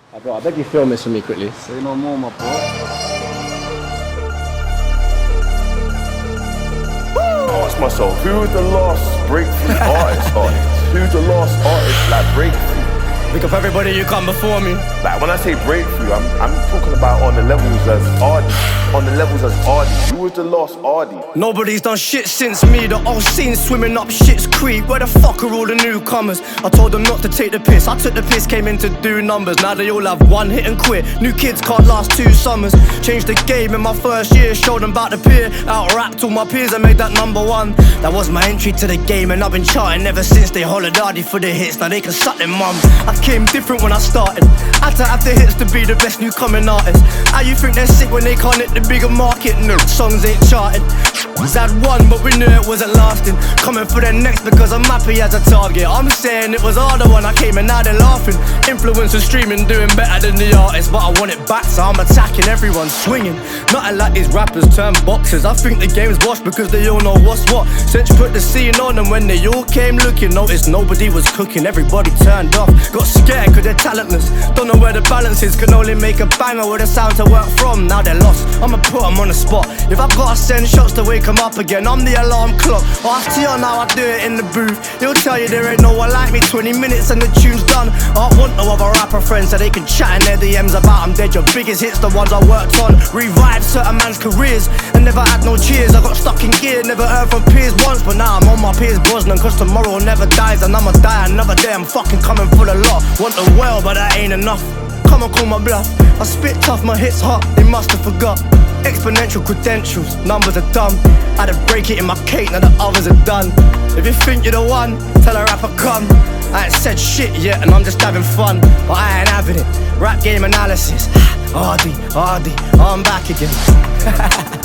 Bro, I beg you film this for me quickly. Say no more, my boy. Ask myself, who was the last breakthrough artist? Who's the last artist like breakthrough? Pick up everybody you come before me. Like when I say breakthrough, I'm talking about on the levels as Ardy. On the levels as Ardy. Who was the last Ardy? Nobody's done shit since me. The old scene swimming up shit's creek. Where the fuck are all the newcomers? I told them not to take the piss. I took the piss, came in to do numbers. Now they all have one hit and quit. New kids can't last 2 summers. Changed the game in my first year. Showed them about the peer. Out-rapped all my peers and made that #1. That was my entry to the game, and I've been charting ever since. They hollered Ardy for the hits. Now they can suck their mums. I came different when I started. Had to have the hits to be the best new coming artist. How you think they're sick when they can't hit the bigger market? No, songs ain't charted. Had one, but we knew it wasn't lasting. Coming for the next because I'm happy as a target. I'm saying it was harder when I came and now they're laughing. Influencers streaming, doing better than the artists, but I want it back, so I'm attacking everyone, swinging. Nothing like these rappers turn boxers. I think the game's washed because they all know what's what. Since put the scene on, and when they all came looking, noticed nobody was cooking. Everybody turned off, got scared cause they're talentless. Don't know where the balance is, can only make a banger with a sound to work from. Now they're lost, I'ma put them on the spot. If I've gotta send shots to wake them up again, I'm the alarm clock. Ask Tion how I do it in the booth. He'll tell you there ain't no one like me. 20 minutes and the tune's done. I want no other rapper friends so they can chat in their DMs about I'm dead. Your biggest hits, the ones I worked on. Revived certain man's careers and never had no cheers. I got stuck in gear, never heard from peers once, but now I'm on my peers Brosnan, cause tomorrow never dies and I'ma die another day. I'm fucking coming for the lot. Want the world, but that ain't enough. Come and call my bluff. I spit tough, my hits hot, they must have forgot. Exponential credentials, numbers are dumb. Had to break it in my cake, now the others are done. If you think you're the one, tell a rapper come. I ain't said shit yet and I'm just having fun, but I ain't having it. Rap game analysis, Ardy, I'm back again.